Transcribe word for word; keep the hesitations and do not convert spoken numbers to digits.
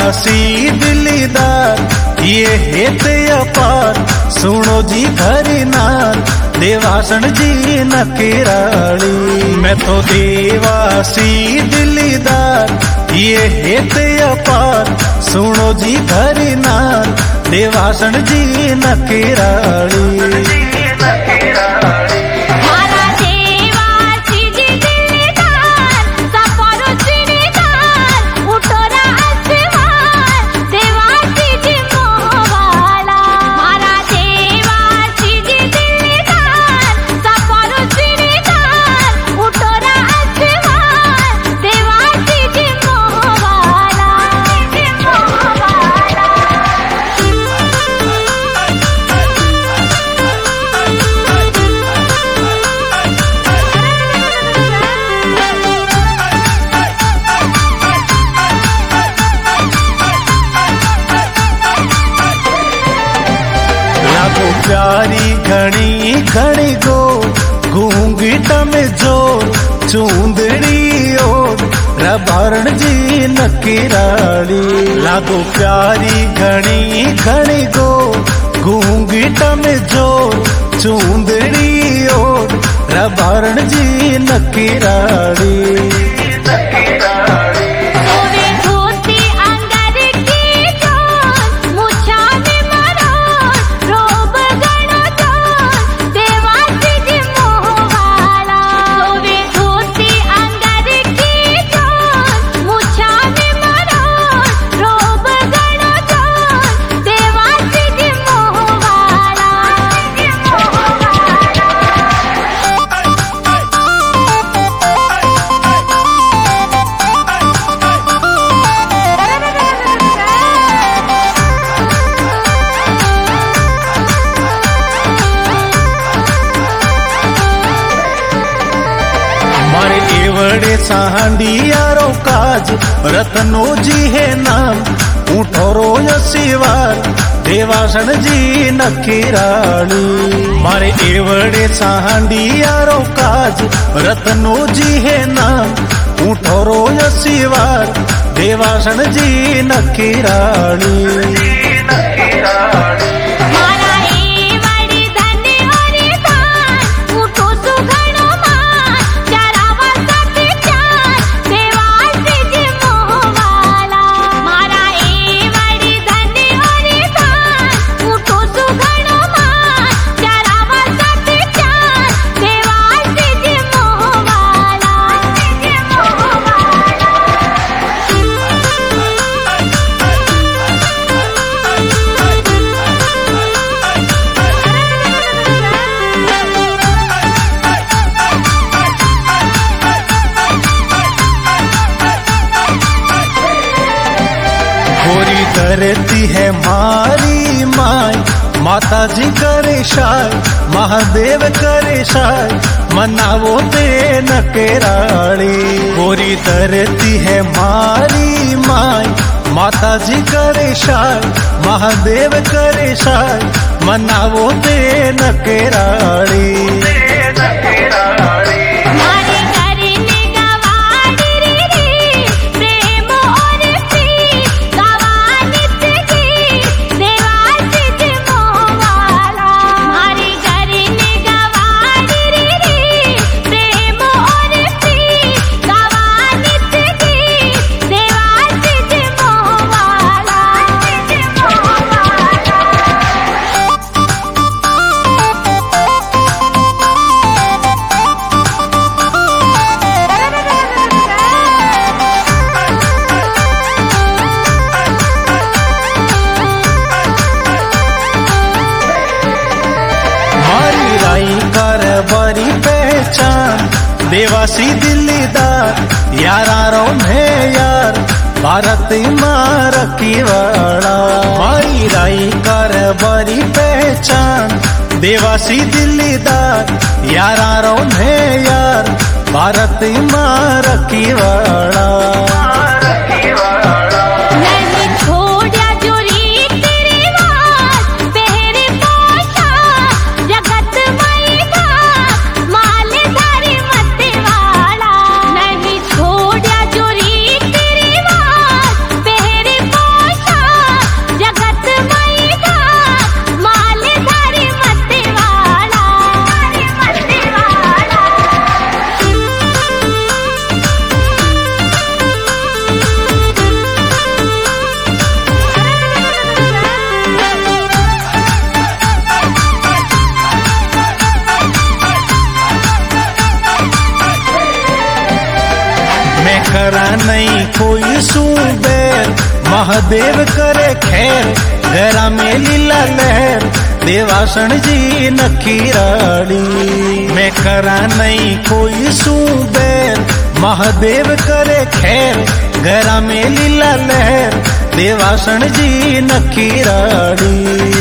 देवासी दिलीदार ये हेत अपार सुनो जी हरिनाथ देवासन जी नकेराली। मैं तो देवासी दिलीदार ये हेत अपार सुनो जी हरिनाथ देवासन जी नकेराली। प्यारी घणी घणी गो घूंघट में जोर चूंदड़ी ओढ़ रबारण जी नकेराली। लागो प्यारी घणी घणी गो घूंघट में जोर चूंदड़ी ओढ़ रबारण जी नकेराली। सांडियारो काज रत्नो जी है नाम उठोरो यशिवार देवासन जी नकेराली। मारे एवड़े सांडियारो काज रत्नो जी है नाम उठोरो यशिवार देवासन जी नकेराली। गोरी धरती है मारी माय माता जी करे शाय महादेव करे शाय मनावो दे नकेराली। गोरी धरती है मारी माय माता जी करे शाय महादेव करे शाय मनावो दे नकेराली। देवासी दिल्लीदार यारारो में यार भारत मार की वाड़ा मारी राई कर बड़ी पहचान देवासी दिल्लीदार यारारो में यार भारत मार की वाड़ा। नहीं छोड़ करा नहीं कोई सूबेर, महादेव करे खैर, घरा में लीला लहर, देवासण जी नखीराड़ी। मैं करा नहीं कोई सूबेर, महादेव करे खैर, घरा में लीला लहर, देवासण जी नखीराड़ी।